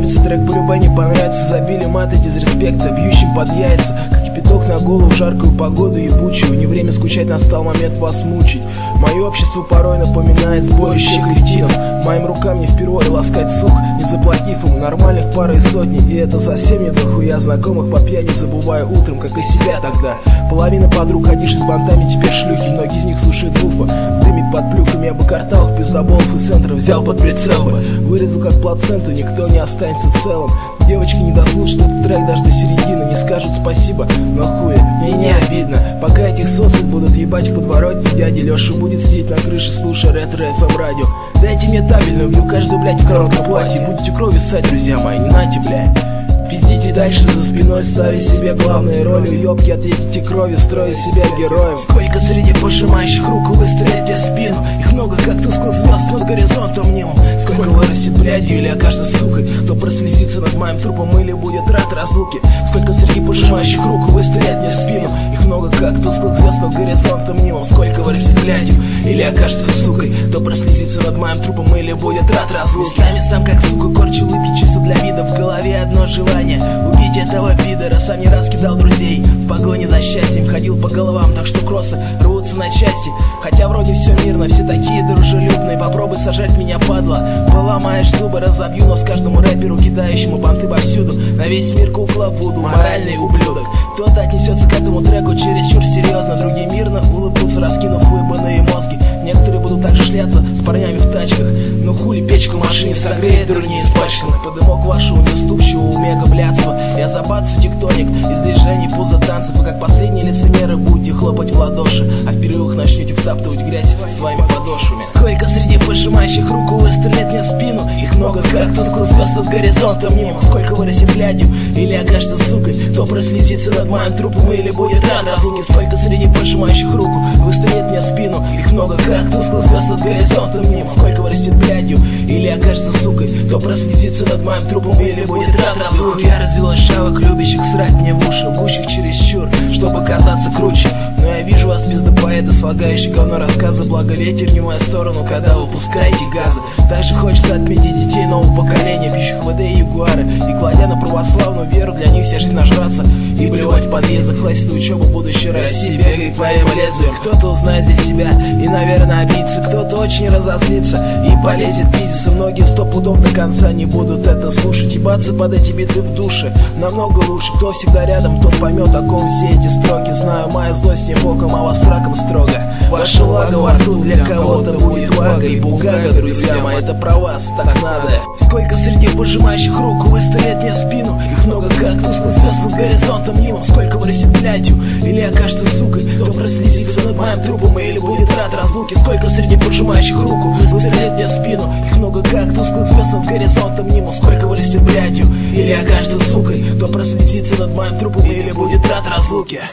расслабиться, трек по-любому не понравится. Забили маты, дизреспекта, бьющим под яйца, как кипяток на голову в жаркую погоду ебучую. Не время скучать, настал момент вас мучить. Мое общество порой напоминает сборище кретинов. Моим рукам не впервые ласкать сук, не заплатив им нормальных пары и сотни. И это совсем не дохуя знакомых, по пьяни забывая утром, как и себя тогда. Половина подруг, ходишь с бантами, теперь шлюхи. Многие из них слушают буфа, дымит под плюхами. Я бы картавых пиздоболов из центра взял под прицел бы, вырезал как плаценту, никто не останется целым. Девочки не дослушают этот трек даже до середины, не скажут спасибо, но хуя, мне не обидно. Пока этих сосок будут ебать в подворотне, дядя Леша будет сидеть на крыше, слушая ретро-ФМ радио. Дайте мне табельную, бью каждую, блядь, в коротком платье. Будете кровью ссать, друзья мои, не нате, блядь. Пиздите дальше за спиной, ставя себе главные роли. Ёбки, ответите кровью, строя себя героем. Сколько среди пожимающих руку выстрелять в спину. Их много, как тусклых звезд над горизонтом немым. Сколько вырастет блядью или окажется сукой, кто прослезится над моим трупом или будет рад разлуке. Сколько среди пожимающих руку выстрелять мне в спину. Их много, как тусклых звезд над горизонтом немым. Сколько вырастет блядью или окажется сукой, кто прослезится над моим трупом или будет рад разлуке. Местами сам как сука корчу лыки чисто для вида. В голове одно желание убить этого пидора. Сам не раз кидал друзей в погоне за счастьем, ходил по головам, так что кроссы рвутся на части. Хотя вроде все мирно, все такие дружелюбные. Попробуй сожрать меня, падла, поломаешь зубы, разобью нос каждому рэперу, кидающему банты повсюду. На весь мир кукла Вуду, моральный ублюдок. Кто-то отнесется к этому треку чересчур серьезно, другие мирно улыбнутся, раскинув выебанные мозги. Некоторые будут также шляться с парнями в тачках. Но хули печка в машине согреет дурней испачканных. Под дымок вашего неступчивого умега блядства я забацу тектоник из движений пузо танцев. Вы как последние лицемеры будете хлопать в ладоши, а в перерывах начнете втаптывать грязь своими подошвами. Сколько среди пожимающих руку выстрелит мне в спину. Их много, как тусклых звезд над горизонтом мимо. Сколько вырастет блядью или окажется сукой, кто прослезится над моим трупом или будет рад разлуке. Сколько среди пожимающих руку выстрелит мне в спину. Их много, как тусклых звезд над горизонтом мимо. Сколько вырастет блядью или окажется сукой, кто прослезится над моим трупом или будет рад разлуке. Я развелась шавок, любящих срать мне в уши, лгущих чересчур, чтобы казаться круче. Но я вижу вас, пиздопоэты, слагающие говно рассказы. Благо ветер не в мою сторону, когда выпускаете газы. Также хочется отметить детей нового поколения, пьющих ВД и Ягуары, и кладя на православную веру, для них вся жизнь нажраться и блевать в подъездах. Хватит учебы будущей России, бегает по моим лезвиям. Кто-то узнает здесь себя и, наверное, обидится, кто-то очень разозлится и полезет пиздиться. Многие 100 пудов до конца не будут это слушать. Ебаться под эти биты в душе намного лучше. Кто всегда рядом, тот поймет, о ком все эти строки. Знаю, моя злость не боком, а вас раком строго. Ваша влага во рту для кого-то будет вага и бугага, друзья мои, это про вас, так надо. Сколько среди пожимающих руку выстрелит мне в спину. Их много, как тусклых звезд над горизонтом мимо. Сколько вырастет блядью или окажется сукой, кто прослезится над моим трупом или будет рад разлуке. Сколько среди пожимающих руку выстрелит мне в спину. Их много, как тусклых звезд над горизонтом мимо. Сколько вырастет блядью или окажется сукой, кто прослезится над моим трупом или будет рад разлуке.